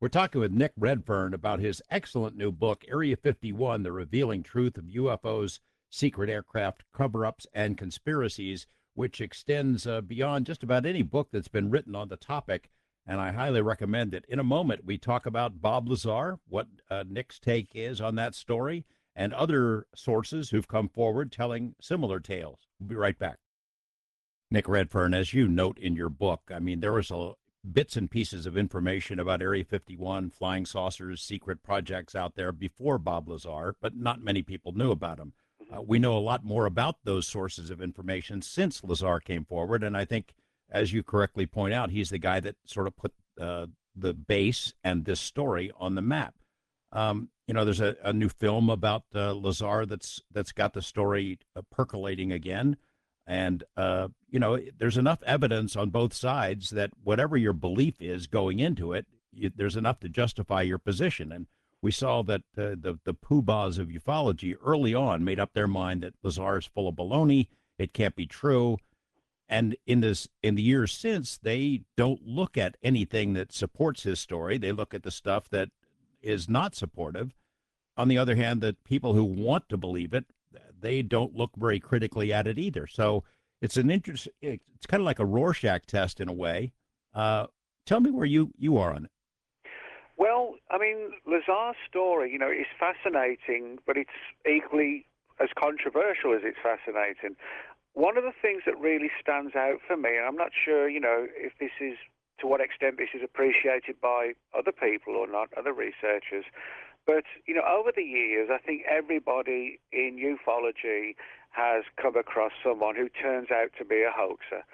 We're talking with Nick Redfern about his excellent new book, Area 51: The Revealing Truth of UFOs, Secret Aircraft Cover Ups, and Conspiracies, which extends beyond just about any book that's been written on the topic. And I highly recommend it. In a moment, we talk about Bob Lazar, what Nick's take is on that story, and other sources who've come forward telling similar tales. We'll be right back. Nick Redfern, as you note in your book, I mean, there was bits and pieces of information about Area 51, flying saucers, secret projects out there before Bob Lazar, but not many people knew about them. We know a lot more about those sources of information since Lazar came forward, and I think, as you correctly point out, he's the guy that sort of put the base and this story on the map. There's a new film about Lazar that's got the story percolating again. And, there's enough evidence on both sides that whatever your belief is going into it, there's enough to justify your position. And we saw that the poobahs of ufology early on made up their mind that Lazar is full of baloney. It can't be true. And in the years since, they don't look at anything that supports his story. They look at the stuff that is not supportive. On the other hand, the people who want to believe it, they don't look very critically at it either. So it's it's kind of like a Rorschach test in a way. Tell me where you are on it. Well, I mean, Lazar's story, is fascinating, but it's equally as controversial as it's fascinating. One of the things that really stands out for me, and I'm not sure, if this is, to what extent this is appreciated by other people or not, other researchers, but, over the years, I think everybody in ufology has come across someone who turns out to be a hoaxer.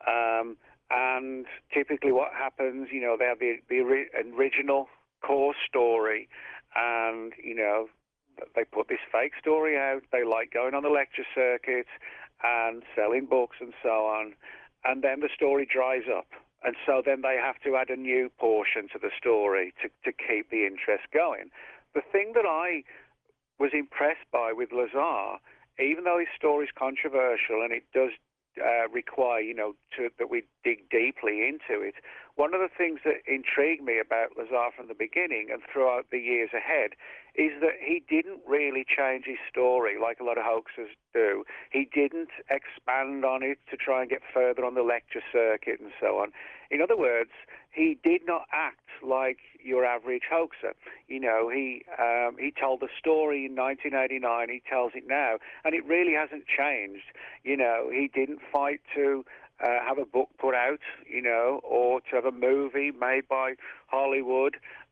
And typically what happens, they have the original core story, and, they put this fake story out. They like going on the lecture circuit and selling books and so on. And then the story dries up. And so then they have to add a new portion to the story to keep the interest going. The thing that I was impressed by with Lazar, even though his story is controversial and it does require, that we dig deeply into it, one of the things that intrigued me about Lazar from the beginning and throughout the years ahead is that he didn't really change his story like a lot of hoaxers do. He didn't expand on it to try and get further on the lecture circuit and so on. In other words, he did not act like your average hoaxer. He told the story in 1989. He tells it now, and it really hasn't changed. He didn't fight to have a book put out, or to have a movie made by Hollywood.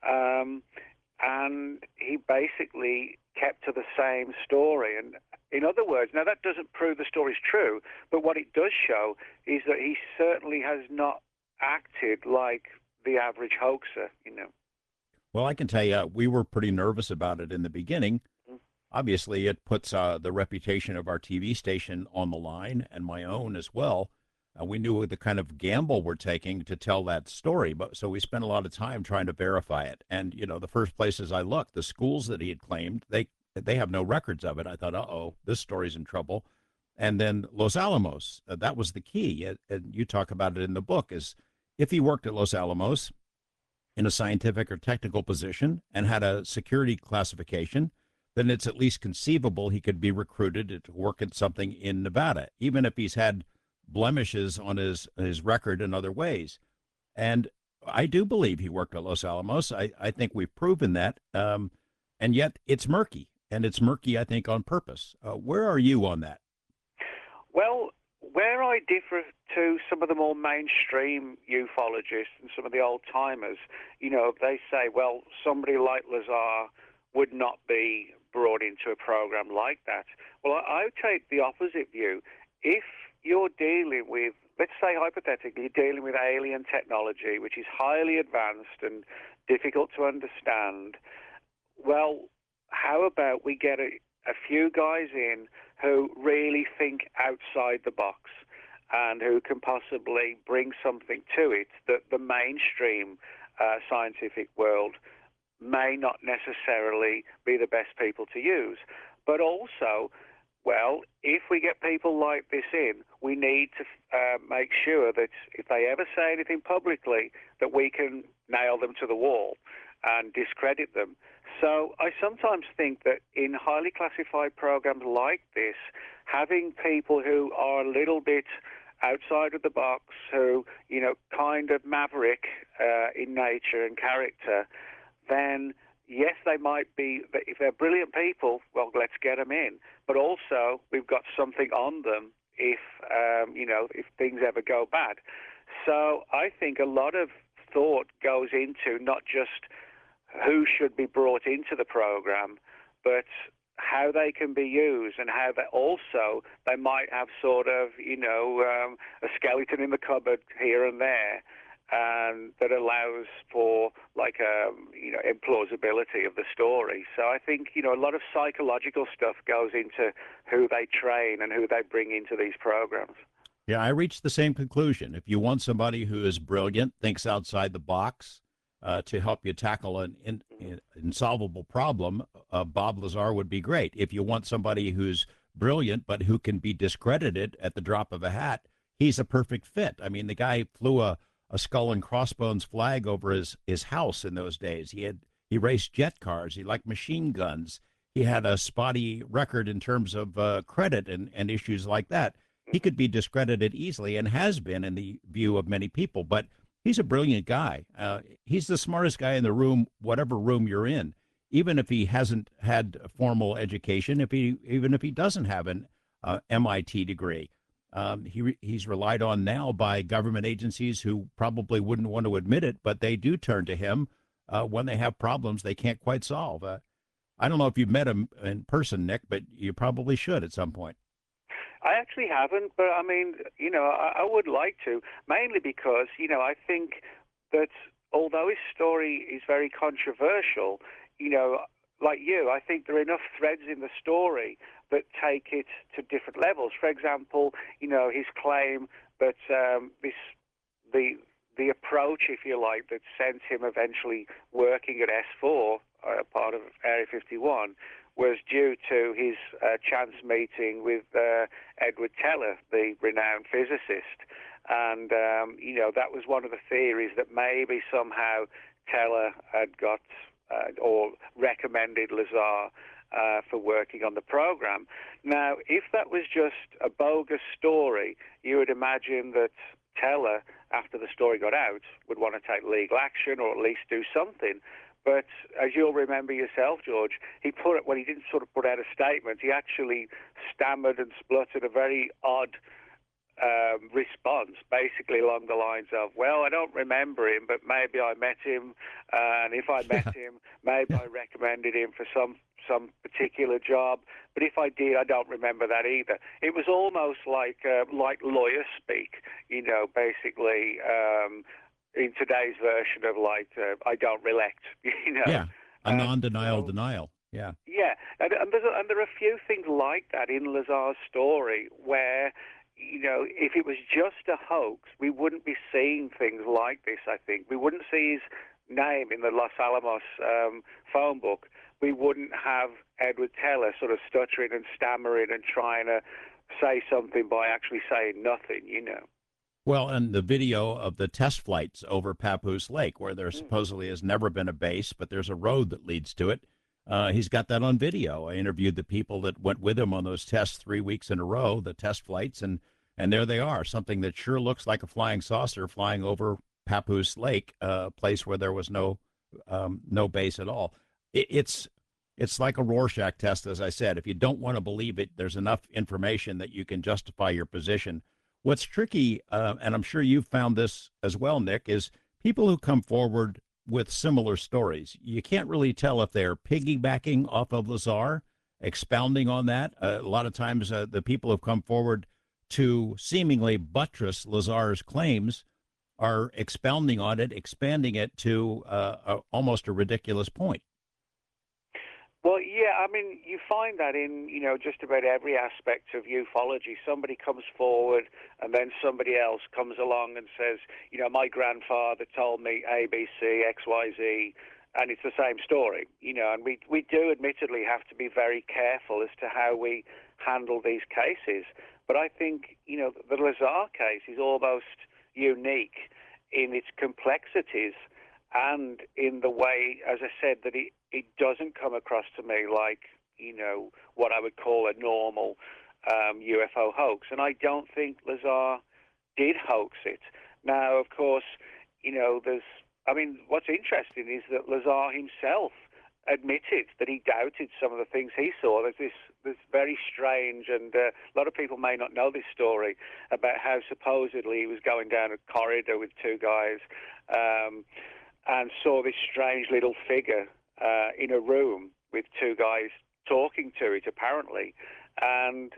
And he basically kept to the same story. And in other words, now that doesn't prove the story's true, but what it does show is that he certainly has not acted like the average hoaxer. Well, I can tell you, we were pretty nervous about it in the beginning. Mm. Obviously, it puts the reputation of our TV station on the line, and my own as well. We knew the kind of gamble we're taking to tell that story, but so we spent a lot of time trying to verify it. And the first places I looked, the schools that he had claimed, they have no records of it. I thought, uh-oh, this story's in trouble. And then Los Alamos, that was the key. And you talk about it in the book, is if he worked at Los Alamos in a scientific or technical position and had a security classification, then it's at least conceivable he could be recruited to work at something in Nevada, even if he's had blemishes on his record in other ways. And I do believe he worked at Los Alamos. I think we've proven that. And yet it's murky, and it's murky, I think, on purpose. Where are you on that? Well, where I differ to some of the more mainstream ufologists and some of the old-timers, they say, well, somebody like Lazar would not be brought into a program like that. Well, I take the opposite view. If you're dealing with, let's say hypothetically, you're dealing with alien technology, which is highly advanced and difficult to understand, well, how about we get a few guys in who really think outside the box and who can possibly bring something to it that the mainstream scientific world may not necessarily be the best people to use. But also, well, if we get people like this in, we need to make sure that if they ever say anything publicly, that we can nail them to the wall. and discredit them. So I sometimes think that in highly classified programs like this, having people who are a little bit outside of the box, who, kind of maverick in nature and character, then yes, they might be, if they're brilliant people, well, let's get them in. But also, we've got something on them if, if things ever go bad. So I think a lot of thought goes into not just who should be brought into the program, but how they can be used, and how they might have sort of, a skeleton in the cupboard here and there, and that allows for implausibility of the story. So I think, a lot of psychological stuff goes into who they train and who they bring into these programs. Yeah, I reached the same conclusion. If you want somebody who is brilliant, thinks outside the box, to help you tackle an insolvable problem, Bob Lazar would be great. If you want somebody who's brilliant but who can be discredited at the drop of a hat, he's a perfect fit. I mean, the guy flew a skull and crossbones flag over his house in those days. He raced jet cars. He liked machine guns. He had a spotty record in terms of credit and issues like that. He could be discredited easily, and has been in the view of many people, but he's a brilliant guy. He's the smartest guy in the room, whatever room you're in, even if he hasn't had a formal education, even if he doesn't have an MIT degree. He's relied on now by government agencies who probably wouldn't want to admit it, but they do turn to him when they have problems they can't quite solve. I don't know if you've met him in person, Nick, but you probably should at some point. I actually haven't, but I mean, I would like to, mainly because, I think that although his story is very controversial, like you, I think there are enough threads in the story that take it to different levels. For example, his claim that the approach, if you like, that sent him eventually working at S4, part of Area 51, was due to his chance meeting with Edward Teller, the renowned physicist. And, that was one of the theories, that maybe somehow Teller had got or recommended Lazar for working on the program. Now, if that was just a bogus story, you would imagine that Teller, after the story got out, would want to take legal action or at least do something. But as you'll remember yourself, George, he didn't sort of put out a statement. He actually stammered and spluttered a very odd response, basically along the lines of, well, I don't remember him, but maybe I met him, and if I met him, maybe I recommended him for some particular job, but if I did, I don't remember that either. It was almost like lawyer speak, basically, in today's version of I don't relect, Yeah, a non-denial denial. Yeah. Yeah, and there are a few things like that in Lazar's story where, if it was just a hoax, we wouldn't be seeing things like this, I think. We wouldn't see his name in the Los Alamos phone book. We wouldn't have Edward Teller sort of stuttering and stammering and trying to say something by actually saying nothing, Well, and the video of the test flights over Papoose Lake, where there supposedly has never been a base, but there's a road that leads to it. He's got that on video. I interviewed the people that went with him on those tests 3 weeks in a row, the test flights, and there they are, something that sure looks like a flying saucer flying over Papoose Lake, a place where there was no base at all. It's like a Rorschach test, as I said. If you don't want to believe it, there's enough information that you can justify your position. What's tricky, and I'm sure you've found this as well, Nick, is people who come forward with similar stories. You can't really tell if they're piggybacking off of Lazar, expounding on that. A lot of times the people who've come forward to seemingly buttress Lazar's claims are expounding on it, expanding it to almost a ridiculous point. Well, yeah, I mean, you find that in, just about every aspect of ufology. Somebody comes forward and then somebody else comes along and says, my grandfather told me ABC, XYZ, and it's the same story, and we do admittedly have to be very careful as to how we handle these cases. But I think, the Lazar case is almost unique in its complexities and in the way, as I said, that it doesn't come across to me like, what I would call a normal UFO hoax. And I don't think Lazar did hoax it. Now, of course, what's interesting is that Lazar himself admitted that he doubted some of the things he saw. There's this very strange, and a lot of people may not know this story, about how supposedly he was going down a corridor with two guys and saw this strange little figure in a room with two guys talking to it, apparently. And,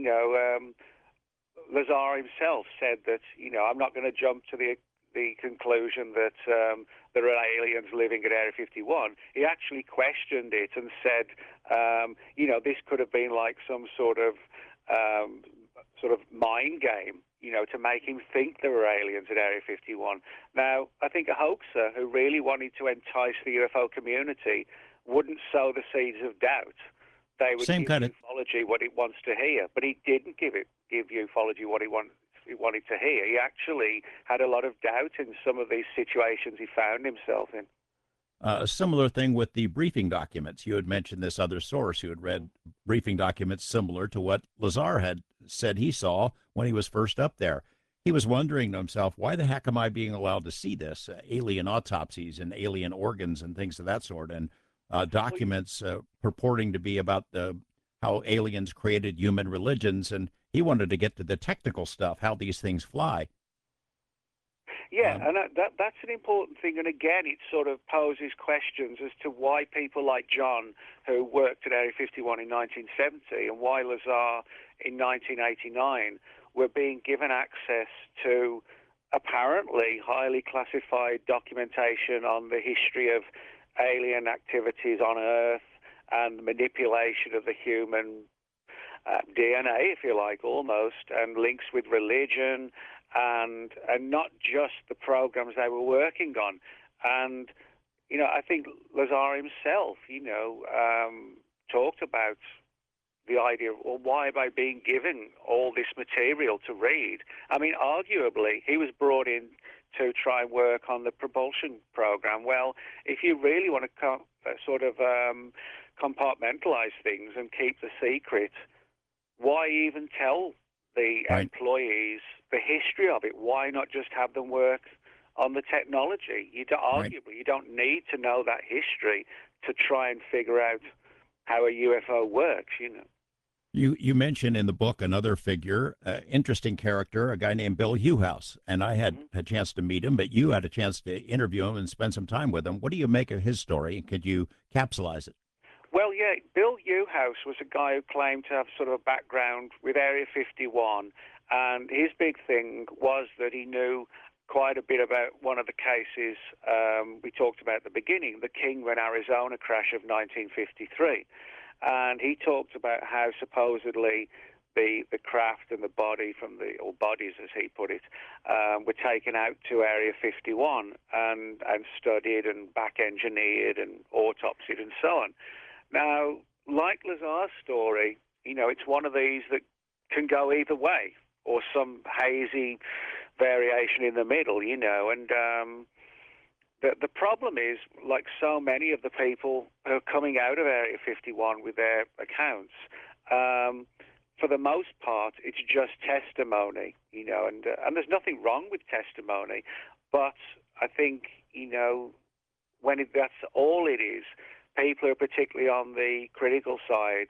Lazar himself said that, I'm not going to jump to the conclusion that there are aliens living at Area 51. He actually questioned it and said, this could have been like some sort of mind game, to make him think there were aliens at Area 51. Now, I think a hoaxer who really wanted to entice the UFO community wouldn't sow the seeds of doubt. They would give ufology what it wants to hear, but he didn't give ufology what he wanted to hear. He actually had a lot of doubt in some of these situations he found himself in. A similar thing with the briefing documents. You had mentioned this other source who had read briefing documents similar to what Lazar had said he saw when he was first up there. He was wondering to himself, why the heck am I being allowed to see this? Alien autopsies and alien organs and things of that sort, and documents purporting to be about how aliens created human religions, and he wanted to get to the technical stuff, how these things fly. Yeah, and that's an important thing. And again, it sort of poses questions as to why people like John, who worked at Area 51 in 1970, and why Lazar in 1989 were being given access to apparently highly classified documentation on the history of alien activities on Earth and manipulation of the human DNA, if you like, almost, and links with religion, and not just the programs they were working on. And, I think Lazar himself, talked about the idea of, well, why am I being given all this material to read? I mean, arguably, he was brought in to try and work on the propulsion program. Well, if you really want to compartmentalize things and keep the secret, why even tell the employees the history of it? Why not just have them work on the technology? Arguably, you don't need to know that history to try and figure out how a UFO works, You mentioned in the book another figure, interesting character, a guy named Bill Hewhouse, and I had a chance to meet him, but you had a chance to interview him and spend some time with him. What do you make of his story? Could you capsulize it? Well, yeah, Bill Hewhouse was a guy who claimed to have sort of a background with Area 51, and his big thing was that he knew quite a bit about one of the cases we talked about at the beginning, the Kingman, Arizona crash of 1953. And he talked about how supposedly the craft and the body or bodies, as he put it, were taken out to Area 51 and studied and back-engineered and autopsied and so on. Now, like Lazar's story, it's one of these that can go either way, or some hazy variation in the middle, and the problem is, like so many of the people who are coming out of Area 51 with their accounts, for the most part, it's just testimony, and there's nothing wrong with testimony, but I think, when that's all it is, people who are particularly on the critical side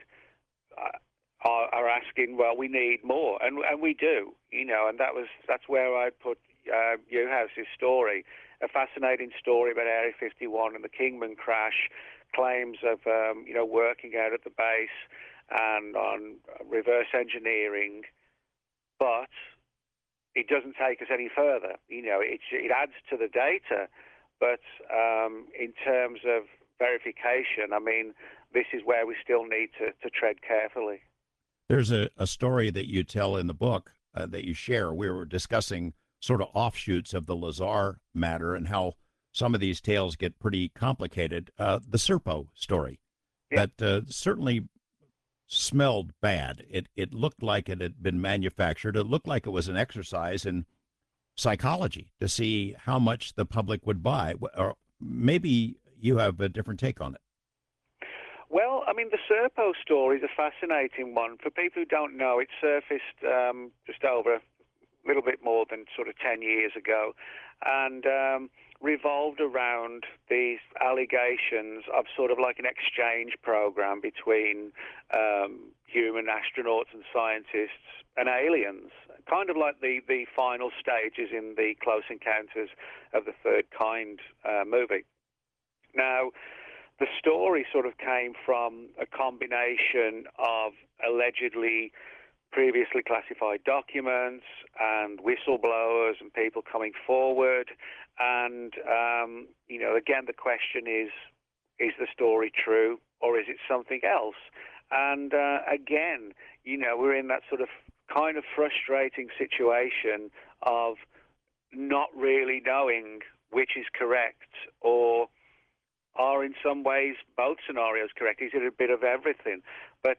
are asking, well, we need more, and we do, and that's where I put Hewhouse's story, a fascinating story about Area 51 and the Kingman crash, claims of working out at the base and on reverse engineering, but it doesn't take us any further. It adds to the data, but in terms of verification, I mean, this is where we still need to tread carefully. There's a story that you tell in the book that you share. We were discussing sort of offshoots of the Lazar matter and how some of these tales get pretty complicated. The Serpo story, that certainly smelled bad. It looked like it had been manufactured. It looked like it was an exercise in psychology to see how much the public would buy, or maybe you have a different take on it. Well, I mean, the Serpo story is a fascinating one. For people who don't know, it surfaced just over a little bit more than sort of 10 years ago, and revolved around these allegations of sort of like an exchange program between human astronauts and scientists and aliens, kind of like the final stages in the Close Encounters of the Third Kind movie. Now, the story sort of came from a combination of allegedly previously classified documents and whistleblowers and people coming forward. And, again, the question is the story true or is it something else? And, again, we're in that sort of kind of frustrating situation of not really knowing which is correct, or are in some ways both scenarios correct? Is it a bit of everything? But,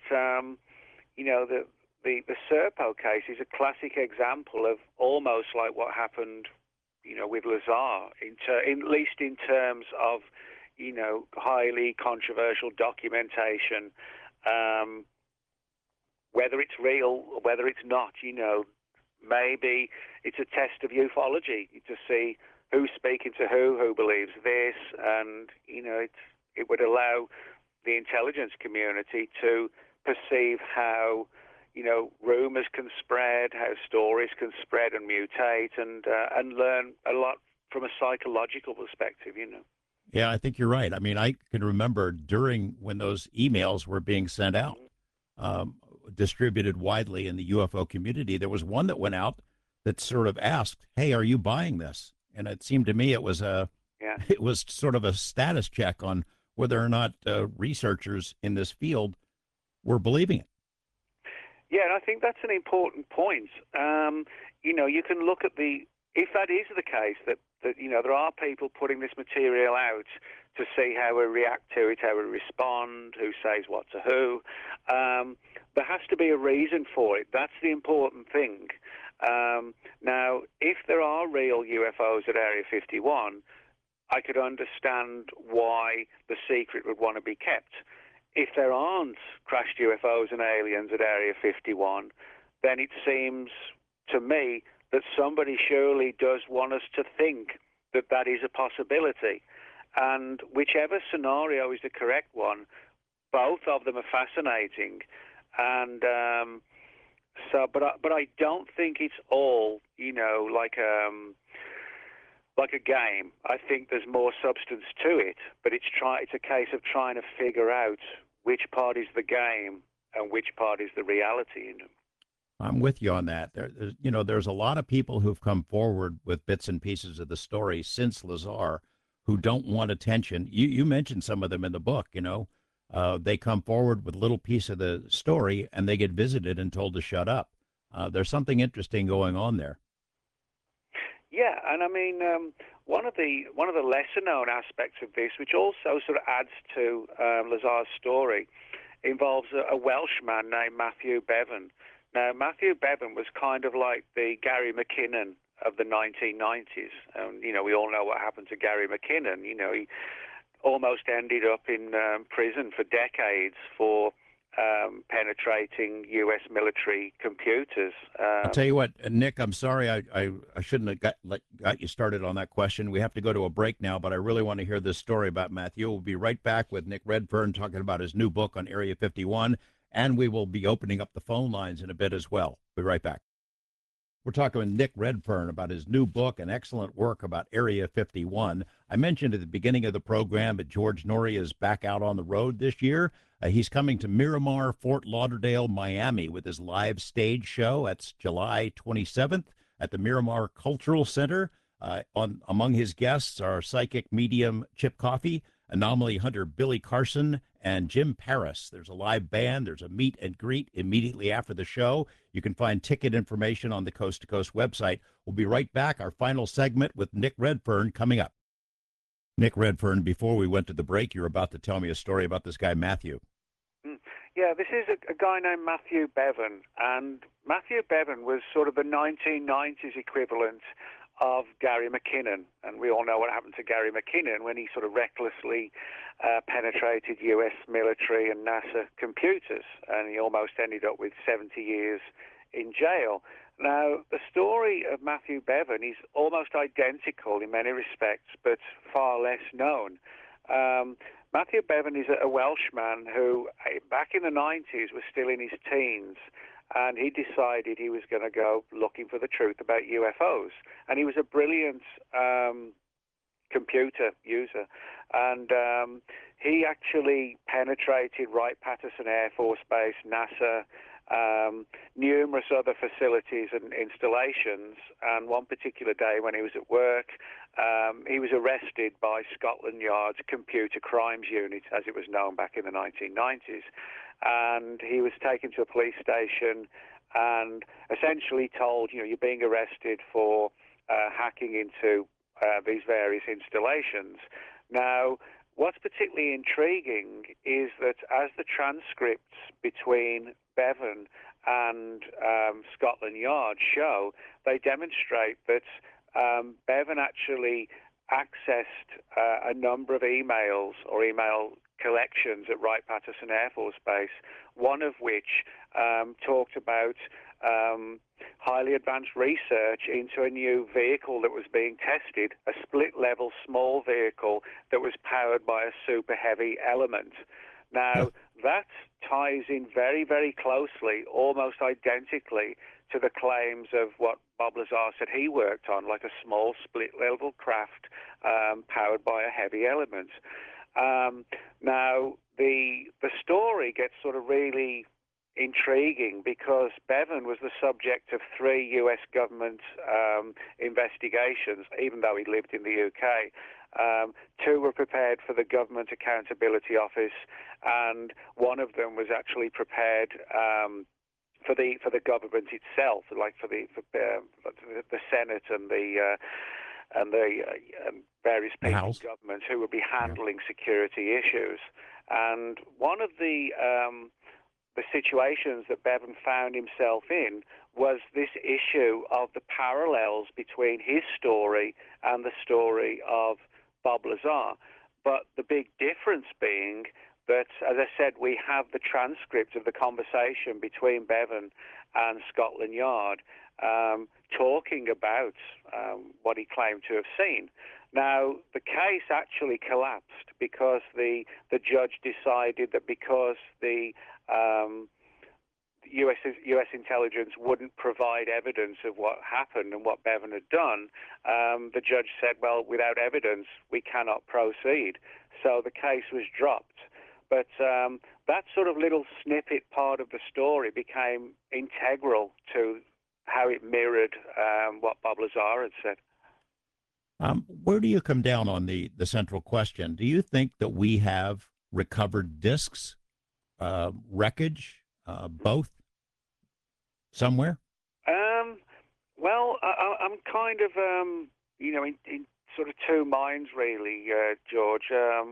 the Serpo case is a classic example of almost like what happened, with Lazar, at least in terms of, highly controversial documentation, whether it's real or whether it's not, maybe it's a test of ufology to see who's speaking to who believes this, and, it would allow the intelligence community to perceive how, rumors can spread, how stories can spread and mutate, and learn a lot from a psychological perspective, Yeah, I think you're right. I mean, I can remember during when those emails were being sent out, um, distributed widely in the UFO community, there was one that went out that sort of asked, "Hey, are you buying this?" And it seemed to me it was Yeah. it was sort of a status check on whether or not researchers in this field were believing it. Yeah, and I think that's an important point. You can look at if that is the case, that there are people putting this material out to see how we react to it, how we respond, who says what to who. There has to be a reason for it. That's the important thing. Now, if there are real UFOs at Area 51, I could understand why the secret would want to be kept. If there aren't crashed UFOs and aliens at Area 51, then it seems to me that somebody surely does want us to think that that is a possibility. And whichever scenario is the correct one, both of them are fascinating. And but I don't think it's all, like a game. I think there's more substance to it, but it's a case of trying to figure out which part is the game and which part is the reality. I'm with you on that. There's a lot of people who've come forward with bits and pieces of the story since Lazar who don't want attention. You mentioned some of them in the book. They come forward with a little piece of the story and they get visited and told to shut up. There's something interesting going on there. Yeah, and I mean, one of the lesser known aspects of this, which also sort of adds to Lazar's story, involves a Welshman named Matthew Bevan. Now, Matthew Bevan was kind of like the Gary McKinnon of the 1990s. We all know what happened to Gary McKinnon. He almost ended up in prison for decades for penetrating U.S. military computers. I'll tell you what, Nick, I'm sorry I shouldn't have got you started on that question. We have to go to a break now, but I really want to hear this story about Matthew. We'll be right back with Nick Redfern talking about his new book on Area 51, and we will be opening up the phone lines in a bit as well. Be right back. We're talking with Nick Redfern about his new book and excellent work about Area 51. I mentioned at the beginning of the program that George Noory is back out on the road this year. He's coming to Miramar, Fort Lauderdale, Miami with his live stage show. That's July 27th at the Miramar Cultural Center. Among his guests are psychic medium Chip Coffey, anomaly hunter Billy Carson, and Jim Paris. There's a live band. There's a meet and greet immediately after the show. You can find ticket information on the Coast to Coast website. We'll be right back. Our final segment with Nick Redfern coming up. Nick Redfern, before we went to the break, you're about to tell me a story about this guy, Matthew. Yeah, this is a guy named Matthew Bevan, and Matthew Bevan was sort of the 1990s equivalent of Gary McKinnon. And we all know what happened to Gary McKinnon when he sort of recklessly penetrated U.S. military and NASA computers, and he almost ended up with 70 years in jail. Now, the story of Matthew Bevan is almost identical in many respects, but far less known. Matthew Bevan is a Welshman who, back in the 90s, was still in his teens, and he decided he was going to go looking for the truth about UFOs. And he was a brilliant computer user, and he actually penetrated Wright-Patterson Air Force Base, NASA, numerous other facilities and installations. And one particular day when he was at work, he was arrested by Scotland Yard's Computer Crimes Unit, as it was known back in the 1990s. And he was taken to a police station and essentially told, you're being arrested for hacking into these various installations. Now, what's particularly intriguing is that as the transcripts between Bevan and Scotland Yard show, they demonstrate that Bevan actually accessed a number of emails or email collections at Wright-Patterson Air Force Base, one of which talked about highly advanced research into a new vehicle that was being tested, a split-level small vehicle that was powered by a super heavy element. Now, that ties in very, very closely, almost identically, to the claims of what Bob Lazar said he worked on, like a small split-level craft powered by a heavy element. Now, the story gets sort of really intriguing because Bevan was the subject of 3 U.S. government investigations, even though he lived in the UK. 2 were prepared for the Government Accountability Office, and one of them was actually prepared for the government itself, like for the Senate and the various people in government who would be handling security issues. And one of the situations that Bevan found himself in was this issue of the parallels between his story and the story of Bob Lazar. But the big difference being that, as I said, we have the transcript of the conversation between Bevan and Scotland Yard talking about what he claimed to have seen. Now, the case actually collapsed because the judge decided that because the U.S. intelligence wouldn't provide evidence of what happened and what Bevan had done, the judge said, well, without evidence, we cannot proceed. So the case was dropped. But that sort of little snippet part of the story became integral to how it mirrored what Bob Lazar had said. Where do you come down on the central question? Do you think that we have recovered discs, wreckage, both, somewhere? Well, I'm kind of, in sort of 2 minds, really, George.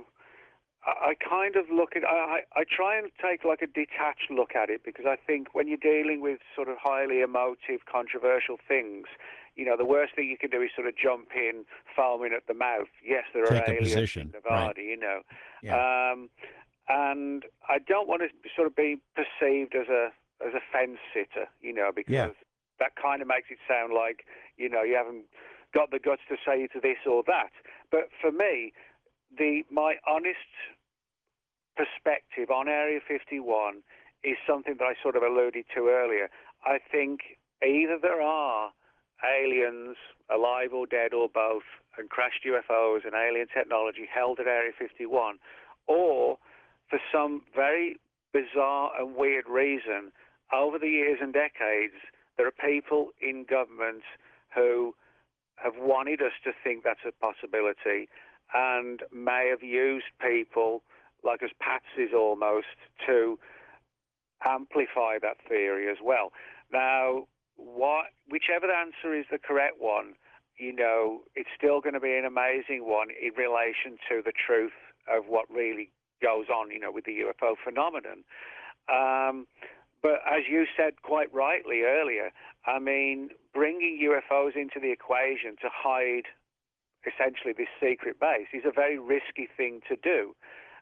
I kind of look at, I try and take like a detached look at it, because I think when you're dealing with sort of highly emotive, controversial things, the worst thing you can do is sort of jump in, foaming at the mouth. Yes, there are aliens in Nevada, right. Yeah. And I don't want to sort of be perceived as a fence sitter, because that kind of makes it sound like, you haven't got the guts to say to this or that. But for me, my honest perspective on Area 51 is something that I sort of alluded to earlier. I think either there are aliens, alive or dead or both, and crashed UFOs and alien technology held at Area 51, or for some very bizarre and weird reason, over the years and decades, there are people in government who have wanted us to think that's a possibility and may have used people like us patsies almost to amplify that theory as well. Now, whichever answer is the correct one, it's still going to be an amazing one in relation to the truth of what really goes on, with the UFO phenomenon. But as you said quite rightly earlier, I mean, bringing UFOs into the equation to hide essentially this secret base is a very risky thing to do.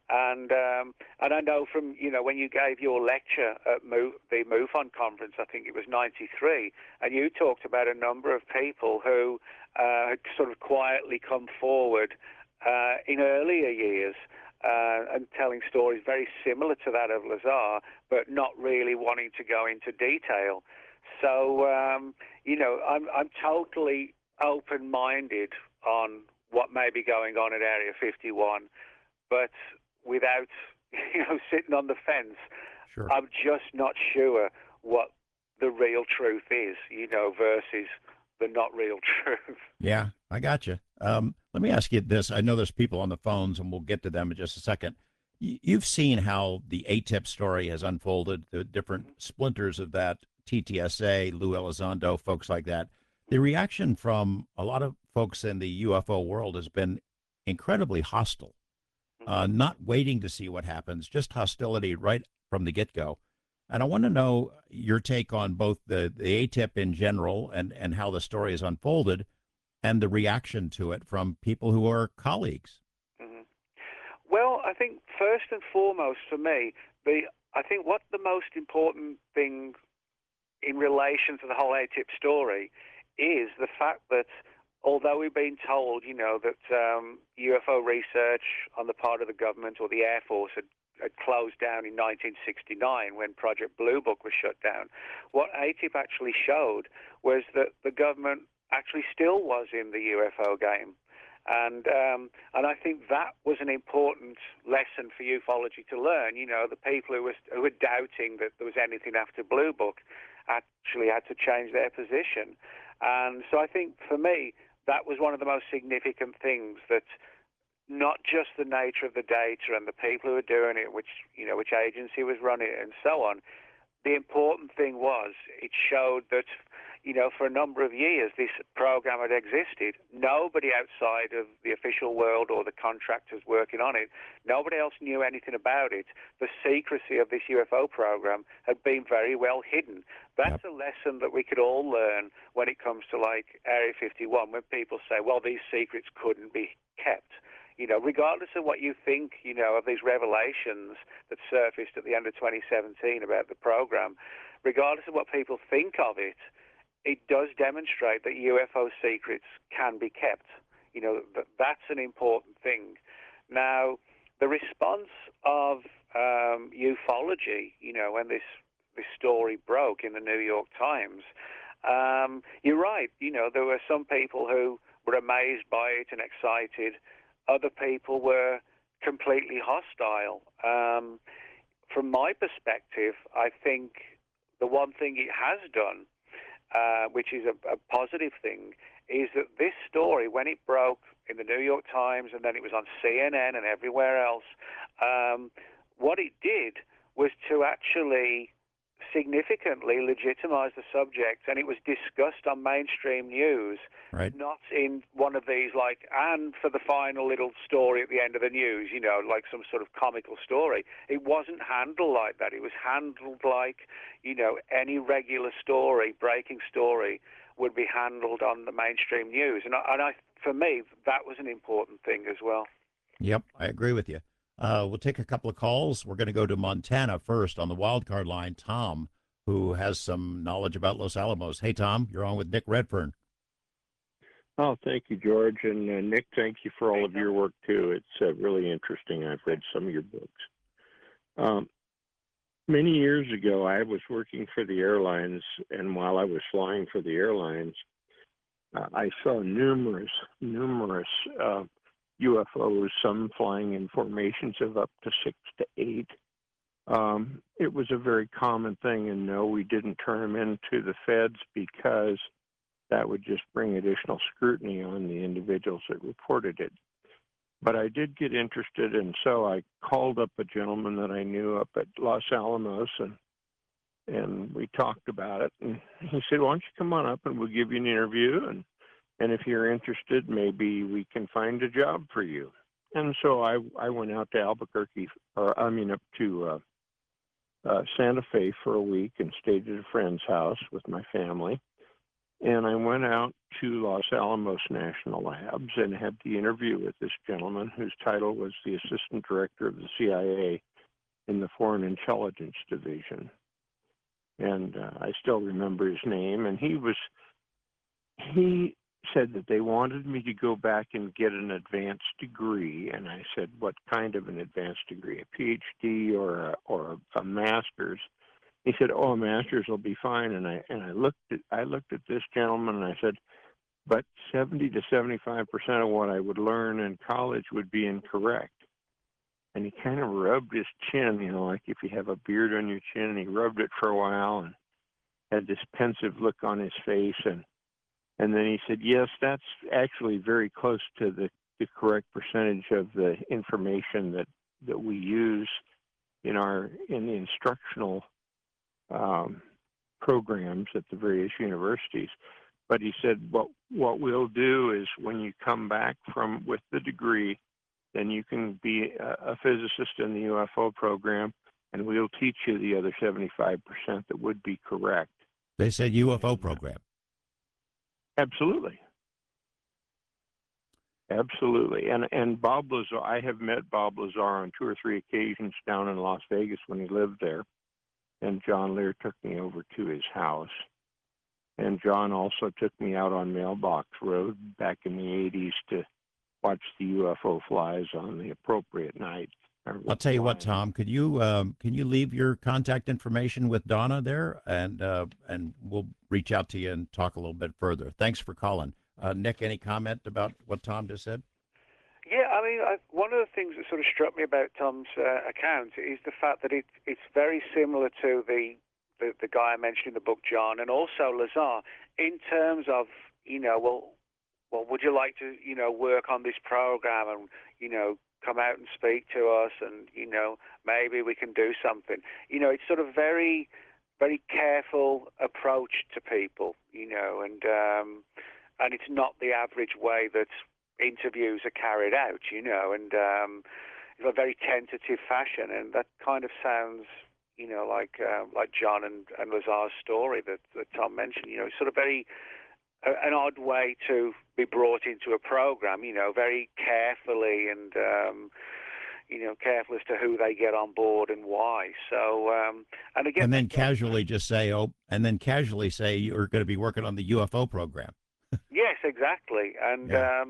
And I know from, when you gave your lecture at the MUFON conference, I think it was 93, and you talked about a number of people who had sort of quietly come forward in earlier years and telling stories very similar to that of Lazar, but not really wanting to go into detail. So, I'm totally open-minded on what may be going on at Area 51, but without, sitting on the fence, Sure. I'm just not sure what the real truth is, versus the not real truth. Yeah, I got you. Let me ask you this. I know there's people on the phones, and we'll get to them in just a second. You've seen how the ATIP story has unfolded, the different splinters of that, TTSA, Lou Elizondo, folks like that. The reaction from a lot of folks in the UFO world has been incredibly hostile, not waiting to see what happens, just hostility right from the get-go. And I want to know your take on both the ATIP in general and how the story is unfolded and the reaction to it from people who are colleagues. Mhm. Well, I think first and foremost for me, I think what the most important thing in relation to the whole ATIP story is the fact that although we've been told, that UFO research on the part of the government or the Air Force had closed down in 1969 when Project Blue Book was shut down, what ATIP actually showed was that the government actually still was in the UFO game. And I think that was an important lesson for ufology to learn. The people who were doubting that there was anything after Blue Book actually had to change their position. And so I think for me, that was one of the most significant things, that not just the nature of the data and the people who were doing it, which agency was running it and so on. The important thing was it showed that, for a number of years this program had existed. Nobody outside of the official world or the contractors working on it, nobody else knew anything about it. The secrecy of this UFO program had been very well hidden. That's a lesson that we could all learn when it comes to like Area 51, when people say, well, these secrets couldn't be kept. Regardless of what you think, of these revelations that surfaced at the end of 2017 about the program, regardless of what people think of it, it does demonstrate that UFO secrets can be kept. That's an important thing. Now, the response of ufology, when this story broke in the New York Times, you're right. There were some people who were amazed by it and excited. Other people were completely hostile. From my perspective, I think the one thing it has done, which is a positive thing, is that this story, when it broke in the New York Times and then it was on CNN and everywhere else, what it did was to actually significantly legitimize the subject, and it was discussed on mainstream news, Right. not in one of these and for the final little story at the end of the news, like some sort of comical story. It wasn't handled like that. It was handled like, any regular story, breaking story, would be handled on the mainstream news. And for me, that was an important thing as well. Yep, I agree with you. We'll take a couple of calls. We're going to go to Montana first on the wild card line. Tom, who has some knowledge about Los Alamos. Hey, Tom, you're on with Nick Redfern. Oh, thank you, George. And Nick, thank you for all of your work, too. It's really interesting. I've read some of your books. Many years ago, I was working for the airlines, and while I was flying for the airlines, I saw numerous UFOs, some flying in formations of up to 6 to 8. It was a very common thing, and no, we didn't turn them into the feds because that would just bring additional scrutiny on the individuals that reported it. But I did get interested, and so I called up a gentleman that I knew up at Los Alamos, and we talked about it. And he said, "Why don't you come on up, and we'll give you an interview, and if you're interested, maybe we can find a job for you." And so I went out to Albuquerque, up to Santa Fe for a week and stayed at a friend's house with my family. And I went out to Los Alamos National Labs and had the interview with this gentleman whose title was the Assistant Director of the CIA in the Foreign Intelligence Division. And I still remember his name. And he said that they wanted me to go back and get an advanced degree. And I said, what kind of an advanced degree? A PhD or a master's? He said, "Oh, a master's will be fine." And I looked at this gentleman and I said, "But 70 to 75% of what I would learn in college would be incorrect." And he kind of rubbed his chin, like if you have a beard on your chin, and he rubbed it for a while and had this pensive look on his face. And then he said, "Yes, that's actually very close to the correct percentage of the information that we use in the instructional programs at the various universities." But he said, what we'll do is when you come back with the degree, then you can be a physicist in the UFO program, and we'll teach you the other 75% that would be correct. They said UFO program. Absolutely. Absolutely. And Bob Lazar, I have met Bob Lazar on 2 or 3 occasions down in Las Vegas when he lived there. And John Lear took me over to his house. And John also took me out on Mailbox Road back in the 80s to watch the UFO flies on the appropriate night. I'll tell you what, Tom, can you leave your contact information with Donna there, and we'll reach out to you and talk a little bit further. Thanks for calling. Nick, any comment about what Tom just said? Yeah, I mean, one of the things that sort of struck me about Tom's account is the fact that it's very similar to the guy I mentioned in the book, John, and also Lazar, in terms of, well, would you like to, work on this program and, come out and speak to us and, maybe we can do something. It's sort of very, very careful approach to people, and it's not the average way that interviews are carried out, and in a very tentative fashion, and that kind of sounds, like John and Lazar's story that Tom mentioned. It's sort of very an odd way to be brought into a program, very carefully and careful as to who they get on board and why. So, and again, and then casually just say, casually say you're going to be working on the UFO program. Yes, exactly, and. Yeah.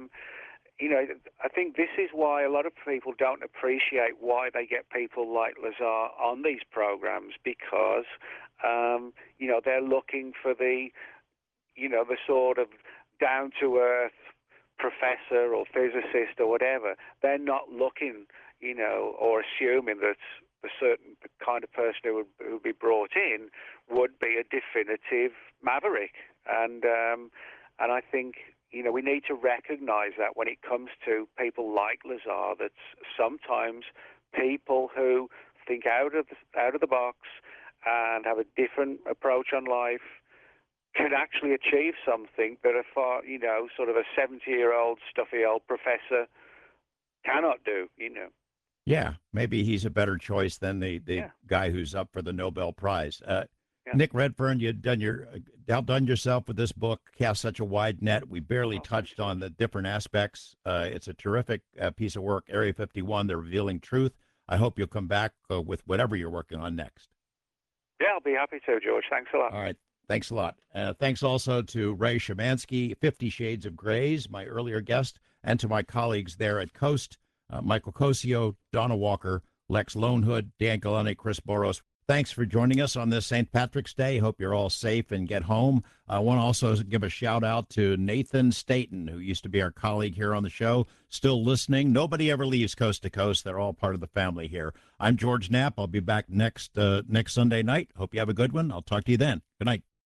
I think this is why a lot of people don't appreciate why they get people like Lazar on these programs, because, they're looking for the sort of down-to-earth professor or physicist or whatever. They're not looking, or assuming that a certain kind of person who would be brought in would be a definitive maverick. And I think, we need to recognize that when it comes to people like Lazar, that sometimes people who think out of the box and have a different approach on life can actually achieve something that a far, sort of a 70-year-old stuffy old professor cannot do, Yeah, maybe he's a better choice than the guy who's up for the Nobel Prize. Nick Redfern, you've outdone yourself with this book, Cast Such a Wide Net. We barely touched on the different aspects. It's a terrific piece of work, Area 51, The Revealing Truth. I hope you'll come back with whatever you're working on next. Yeah, I'll be happy to, George. Thanks a lot. All right. Thanks a lot. Thanks also to Ray Shemansky, 50 Shades of Grays, my earlier guest, and to my colleagues there at Coast, Michael Cosio, Donna Walker, Lex Lonehood, Dan Galani, Chris Boros. Thanks for joining us on this St. Patrick's Day. Hope you're all safe and get home. I want to also give a shout out to Nathan Staten, who used to be our colleague here on the show, still listening. Nobody ever leaves Coast to Coast. They're all part of the family here. I'm George Knapp. I'll be back next Sunday night. Hope you have a good one. I'll talk to you then. Good night.